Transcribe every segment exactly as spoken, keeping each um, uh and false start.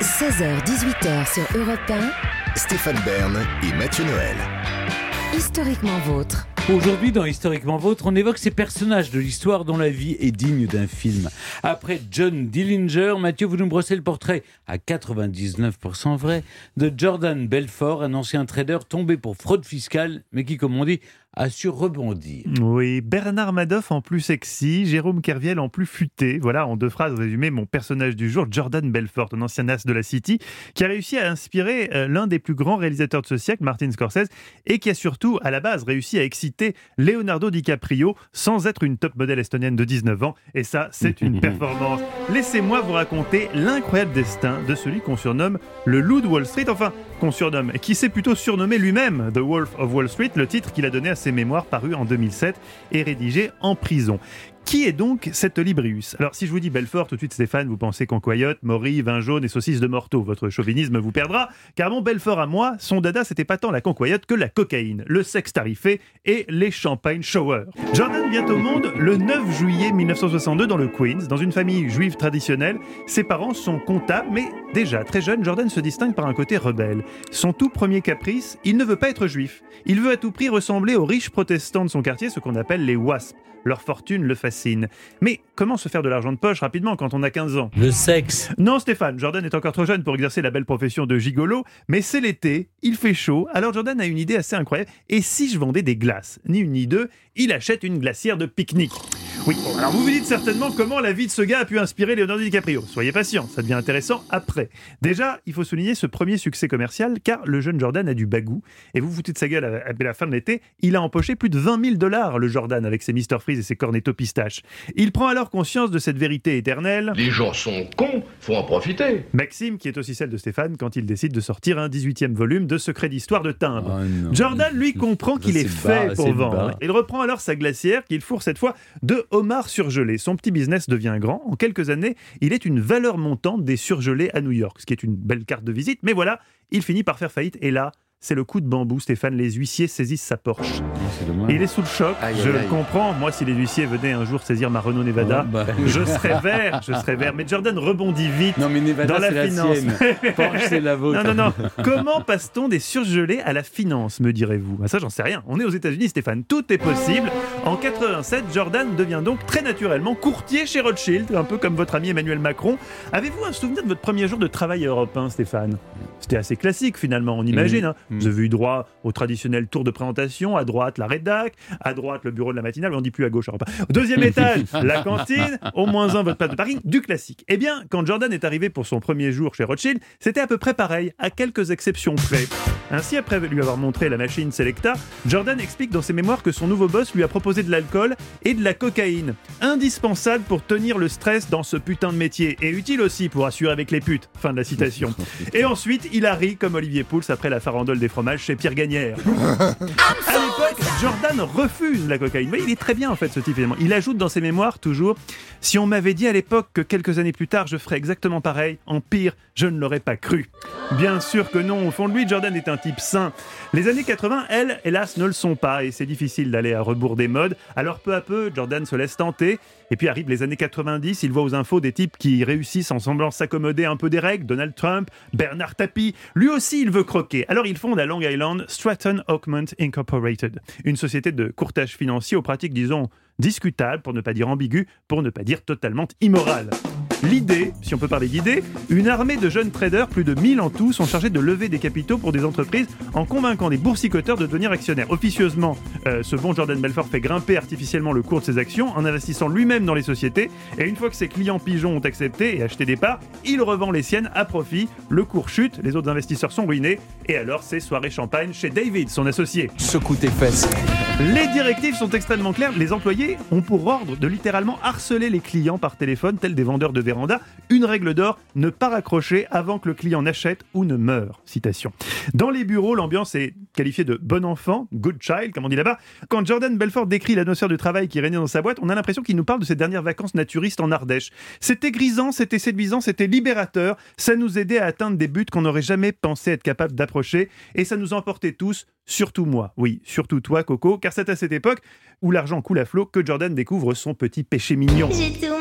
seize heures dix-huit heures sur Europe un. Stéphane Bern et Mathieu Noël. Historiquement vôtre. Aujourd'hui, dans Historiquement Vôtre, on évoque ces personnages de l'histoire dont la vie est digne d'un film. Après John Dillinger, Mathieu, vous nous brossez le portrait, à quatre-vingt-dix-neuf pour cent vrai, de Jordan Belfort, un ancien trader tombé pour fraude fiscale, mais qui, comme on dit, a su rebondir. Oui, Bernard Madoff en plus sexy, Jérôme Kerviel en plus futé. Voilà, en deux phrases résumé, mon personnage du jour, Jordan Belfort, un ancien as de la City, qui a réussi à inspirer euh, l'un des plus grands réalisateurs de ce siècle, Martin Scorsese, et qui a surtout, à la base, réussi à exciter Leonardo DiCaprio sans être une top modèle estonienne de dix-neuf ans. Et ça, c'est une performance. Laissez-moi vous raconter l'incroyable destin de celui qu'on surnomme le loup de Wall Street, enfin, qu'on surnomme, qui s'est plutôt surnommé lui-même The Wolf of Wall Street, le titre qu'il a donné à ses mémoires parus en deux mille sept et rédigés en prison. Qui est donc cet Librius ? Alors, si je vous dis Belfort, tout de suite, Stéphane, vous pensez Concoyote, Maury, vin jaune et saucisses de Morteau. Votre chauvinisme vous perdra, car mon Belfort à moi, son dada, c'était pas tant la Concoyote que la cocaïne, le sexe tarifé et les champagne showers. Jordan vient au monde le neuf juillet mille neuf cent soixante-deux dans le Queens, dans une famille juive traditionnelle. Ses parents sont comptables, mais déjà, très jeune, Jordan se distingue par un côté rebelle. Son tout premier caprice, il ne veut pas être juif. Il veut à tout prix ressembler aux riches protestants de son quartier, ce qu'on appelle les wasps. Leur fortune le fascine. Mais comment se faire de l'argent de poche rapidement quand on a quinze ans ? Le sexe. Non Stéphane, Jordan est encore trop jeune pour exercer la belle profession de gigolo, mais c'est l'été, il fait chaud, alors Jordan a une idée assez incroyable. Et si je vendais des glaces ? Ni une ni deux, il achète une glacière de pique-nique. Oui, bon, alors vous vous dites certainement comment la vie de ce gars a pu inspirer Leonardo DiCaprio. Soyez patient, ça devient intéressant après. Déjà, il faut souligner ce premier succès commercial, car le jeune Jordan a du bagou. Et vous vous foutez de sa gueule à la fin de l'été, il a empoché plus de vingt mille dollars, le Jordan, avec ses mister Freeze et ses cornetto pistaches. Il prend alors conscience de cette vérité éternelle. Les gens sont cons, faut en profiter. Maxime, qui est aussi celle de Stéphane, quand il décide de sortir un dix-huitième volume de Secrets d'histoire de timbre. Oh Jordan, lui, comprend qu'il est, est fait bas, pour vendre. Bas. Il reprend alors sa glacière, qu'il fourre cette fois de homards surgelés. Son petit business devient grand. En quelques années, il est une valeur montante des surgelés à New York, ce qui est une belle carte de visite. Mais voilà, il finit par faire faillite. Et là, c'est le coup de bambou, Stéphane. Les huissiers saisissent sa Porsche. Oh, il est sous le choc, aïe, je aïe, le aïe. comprends. Moi, si les huissiers venaient un jour saisir ma Renault Nevada, oh, bah. je serais vert, je serais vert. Mais Jordan rebondit vite non, mais Nevada, dans la c'est finance. La Porsche, c'est la vôtre. Non, non, non. Comment passe-t-on des surgelés à la finance, me direz-vous ? Ah, ça, j'en sais rien. On est aux États-Unis, Stéphane. Tout est possible. En quatre-vingt-sept, Jordan devient donc très naturellement courtier chez Rothschild, un peu comme votre ami Emmanuel Macron. Avez-vous un souvenir de votre premier jour de travail à Europe un, Stéphane ? C'était assez classique, finalement, on imagine. Mmh. Hein. Mmh. Vous avez eu droit au traditionnel tour de présentation, à droite la rédac, à droite le bureau de la matinale, on ne dit plus à gauche. Au deuxième étage, la cantine, au moins un votre place de parking, du classique. Eh bien, quand Jordan est arrivé pour son premier jour chez Rothschild, c'était à peu près pareil, à quelques exceptions près. Ainsi, après lui avoir montré la machine Selecta, Jordan explique dans ses mémoires que son nouveau boss lui a proposé de l'alcool et de la cocaïne, indispensable pour tenir le stress dans ce putain de métier, et utile aussi pour assurer avec les putes. Fin de la citation. Et ensuite, il a ri comme Olivier Pouls après la farandole des fromages chez Pierre Gagnère. À l'époque, Jordan refuse la cocaïne. Mais il est très bien en fait ce type évidemment. Il ajoute dans ses mémoires toujours « Si on m'avait dit à l'époque que quelques années plus tard je ferais exactement pareil, en pire, je ne l'aurais pas cru. » Bien sûr que non, au fond de lui, Jordan est un type sain. Les années quatre-vingts, elles, hélas, ne le sont pas et c'est difficile d'aller à rebours des modes. Alors peu à peu, Jordan se laisse tenter. Et puis arrivent les années quatre-vingt-dix, il voit aux infos des types qui réussissent en semblant s'accommoder un peu des règles. Donald Trump, Bernard Tapie, lui aussi il veut croquer. Alors il fonde à Long Island Stratton Oakmont Incorporated, une société de courtage financier aux pratiques, disons, discutables, pour ne pas dire ambiguës, pour ne pas dire totalement immorales. L'idée, si on peut parler d'idée, une armée de jeunes traders, plus de mille en tout, sont chargés de lever des capitaux pour des entreprises en convainquant des boursicoteurs de devenir actionnaires. Officieusement, euh, ce bon Jordan Belfort fait grimper artificiellement le cours de ses actions en investissant lui-même dans les sociétés. Et une fois que ses clients pigeons ont accepté et acheté des parts, il revend les siennes à profit. Le cours chute, les autres investisseurs sont ruinés. Et alors, c'est soirée champagne chez David, son associé. Secoue tes fesses. Les directives sont extrêmement claires. Les employés ont pour ordre de littéralement harceler les clients par téléphone, tels des vendeurs de véranda. Une règle d'or, ne pas raccrocher avant que le client n'achète ou ne meure. Citation. Dans les bureaux, l'ambiance est qualifiée de bon enfant, good child, comme on dit là-bas. Quand Jordan Belfort décrit l'atmosphère du travail qui régnait dans sa boîte, on a l'impression qu'il nous parle de ses dernières vacances naturistes en Ardèche. C'était grisant, c'était séduisant, c'était libérateur. Ça nous aidait à atteindre des buts qu'on n'aurait jamais pensé être capable d'approcher. Et ça nous emportait tous, surtout moi. Oui, surtout toi, Coco, car c'est à cette époque où l'argent coule à flot que Jordan découvre son petit péché mignon. J'ai tout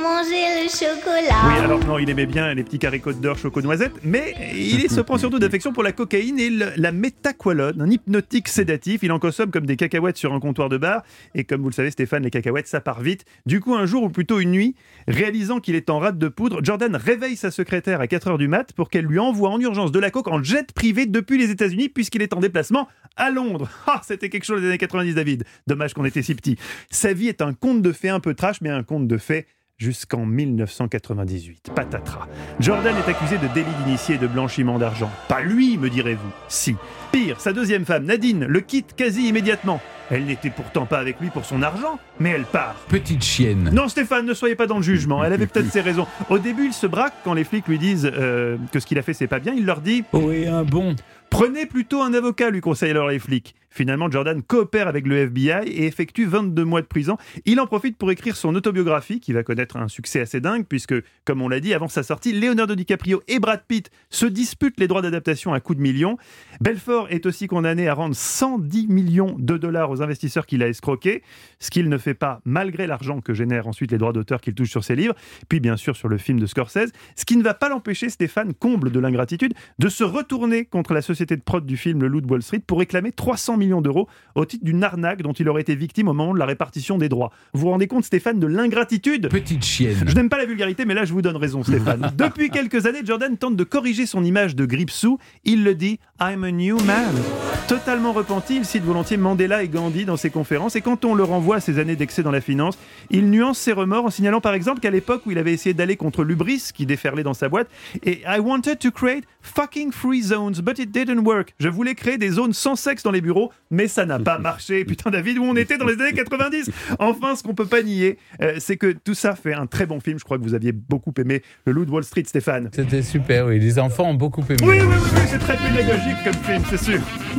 manger le chocolat. Oui, alors non, il aimait bien les petits carrés Côte d'Or choco-noisette, mais il se prend surtout d'affection pour la cocaïne et le- la métaqualone, un hypnotique sédatif. Il en consomme comme des cacahuètes sur un comptoir de bar. Et comme vous le savez, Stéphane, les cacahuètes, ça part vite. Du coup, un jour, ou plutôt une nuit, réalisant qu'il est en rate de poudre, Jordan réveille sa secrétaire à quatre heures du mat pour qu'elle lui envoie en urgence de la coke en jet privé depuis les États-Unis, puisqu'il est en déplacement à Londres. Ah, c'était quelque chose des années quatre-vingt-dix, David. Dommage qu'on était si petits. Sa vie est un conte de fées un peu trash, mais un conte de fées jusqu'en mille neuf cent quatre-vingt-dix-huit. Patatras. Jordan est accusé de délit d'initié et de blanchiment d'argent. Pas lui, me direz-vous. Si. Pire, sa deuxième femme, Nadine, le quitte quasi immédiatement. Elle n'était pourtant pas avec lui pour son argent, mais elle part. Petite chienne. Non, Stéphane, ne soyez pas dans le jugement. Elle avait peut-être ses raisons. Au début, il se braque quand les flics lui disent euh, que ce qu'il a fait, c'est pas bien. Il leur dit Oh, et un bon. « Prenez plutôt un avocat », lui conseillent alors les flics. Finalement, Jordan coopère avec le F B I et effectue vingt-deux mois de prison. Il en profite pour écrire son autobiographie, qui va connaître un succès assez dingue, puisque, comme on l'a dit, avant sa sortie, Leonardo DiCaprio et Brad Pitt se disputent les droits d'adaptation à coups de millions. Belfort est aussi condamné à rendre cent dix millions de dollars aux investisseurs qu'il a escroqués, ce qu'il ne fait pas malgré l'argent que génèrent ensuite les droits d'auteur qu'il touche sur ses livres, puis bien sûr sur le film de Scorsese, ce qui ne va pas l'empêcher, Stéphane, comble de l'ingratitude, de se retourner contre la société de prod du film Le Loup de Wall Street pour réclamer trois cents millions d'euros au titre d'une arnaque dont il aurait été victime au moment de la répartition des droits. Vous vous rendez compte, Stéphane, de l'ingratitude ? Petite chienne. Je n'aime pas la vulgarité, mais là, je vous donne raison, Stéphane. Depuis quelques années, Jordan tente de corriger son image de Gripsou. Il le dit « I'm a new man ». Totalement repenti, il cite volontiers Mandela et Gandhi dans ses conférences. Et quand on le renvoie à ses années d'excès dans la finance, il nuance ses remords en signalant par exemple qu'à l'époque où il avait essayé d'aller contre l'hubris qui déferlait dans sa boîte, et « I wanted to create fucking free zones, but it didn't work ». Je voulais créer des zones sans sexe dans les bureaux, mais ça n'a pas marché. Putain, David, où on était dans les années quatre-vingt-dix. Enfin, ce qu'on peut pas nier, euh, c'est que tout ça fait un très bon film. Je crois que vous aviez beaucoup aimé Le Loup de Wall Street, Stéphane. C'était super, oui. Les enfants ont beaucoup aimé. Oui, oui, oui, oui, c'est très pédagogique comme film, c'est sûr.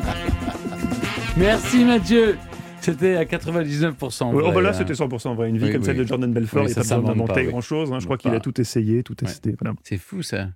Merci Mathieu. C'était à quatre-vingt-dix-neuf pour cent Ouais, vrai. oh bah là, hein. c'était cent pour cent vrai. Une vie Oui, comme oui. celle de Jordan Belfort, Oui, il n'y ça a pas besoin s'invente d'inventer pas, oui. grand-chose. hein. Je On crois va qu'il pas- a tout essayé, tout testé. Voilà. C'est fou ça.